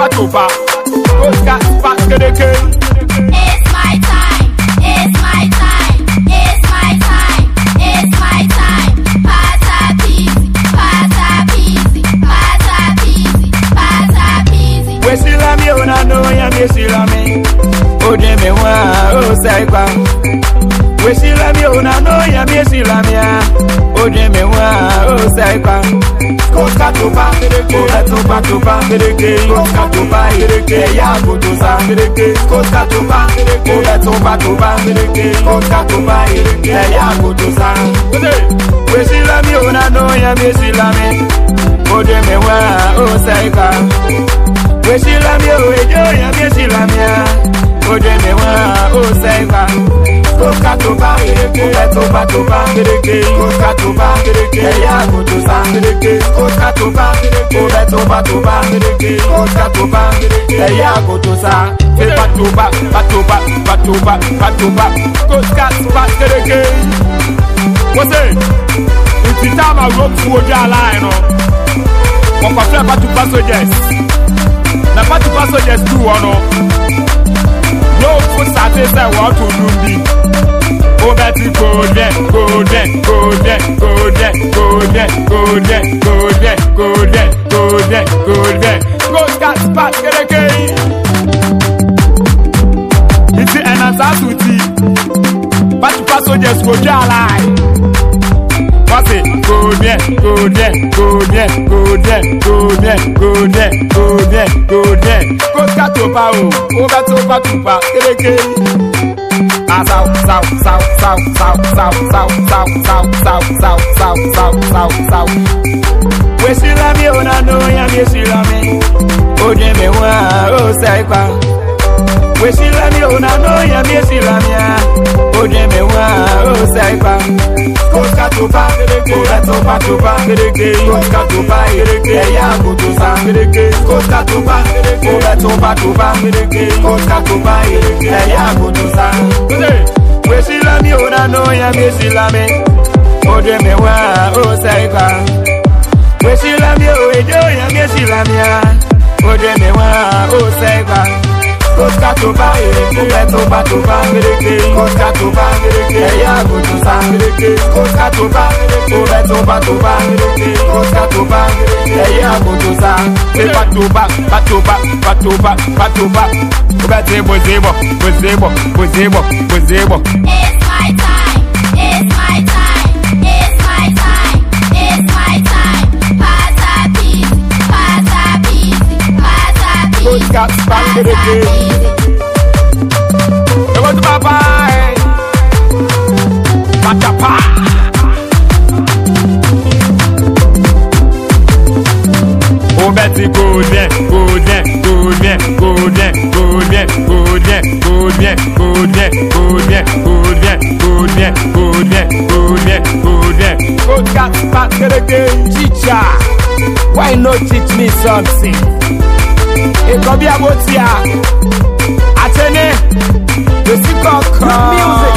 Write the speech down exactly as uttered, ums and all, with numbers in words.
topa topa. Go scat spat kedeke. It's my time. It's my time. It's my time. It's my time. Pata busy. Pata busy. Pata busy. Pata busy. We still love me, oh no, yeah, me still love me. Oh, dem me wa, oh say kwa. We still love me, oh no, yeah, me still love me. Oh, dem me wa, oh say kwa. Go katopa, go katopa, katopa, go katopa, ya go to sa, go katopa, go katopa, katopa, go katopa, ya go to sa. We still love me, oh no, yeah, me still love me. Oh, dem me wa, oh say kwa. We still love me, oh yeah, me still love me. Oh, dem me wa, oh say kwa. Go katopa, go katopa, katopa, go katopa, ya go to sa. Go katopa, go katopa, katopa, go katopa, ya go to sa. Patopa, patopa, patopa, patopa, go katopa, kedeke. What's it? It's the time I rope to your line, no. What for patopa soldiers? Na patopa soldiers do one, no. No for Saturday, what to do be. Go back to go there, go there, go there, go there, go there, go there, go there, go there, go there, go there. Go scat spat kedeke. It's the answer to tea. Patopa soldiers go jala. What's it? Go there, go there, go there, go there, go there, go there, go there, go there. Go katopa o, go katopa topa kedeke. Ah, south, south, south, south, south, south, south, south, south, south, south, south, south, south, south. We still love me, oh no, no, yeah, me still love me. Oh, dem me wa, oh say kwa. We still love me, oh no, no, yeah, me still love me. Oh, dem me wa, oh say kwa. Go katopa, go katopa, topa, go katopa, ya go to sa. Go katopa, go katopa, topa, go katopa, ya go to sa. We still love me, oh no, no, yeah, me still love me. Oh, dem me wa, oh say kwa. We still love me, oh yeah, me still love me. Oh, dem me wa, oh say kwa. Go katopa, go katopa, topa, go katopa, ya go to sa. Go katopa, go katopa, topa, go katopa, ya go to sa. Patopa, patopa, patopa, patopa. Bozebo, bozebo, bozebo, bozebo. It's my time. It's my time. It's my time. It's my time. Pata busy. Pata busy. Pata busy. Go scat spat kedeke. Hey, what's my bye? Patapa. Oh, Betty, go there, go there, go there, go there, go there, go there, go there, go there, go there, go there, go there, go there, go there, go there. Go scat spat kedeke. Teacher, why not teach me something? It could be about ya. Atene, the sick of music.